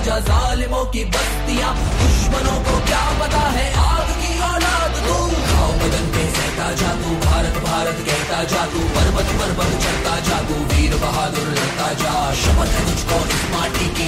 जा जालिमों की बस्तियां, दुश्मनों को क्या पता है आग की औलाद तू। खाओ बदन पे सहता जा तू, भारत भारत कहता जा तू, पर्वत पर्वत चढ़ता जा तू, वीर बहादुर लड़ता जा। शपथ है तुझको इस माटी की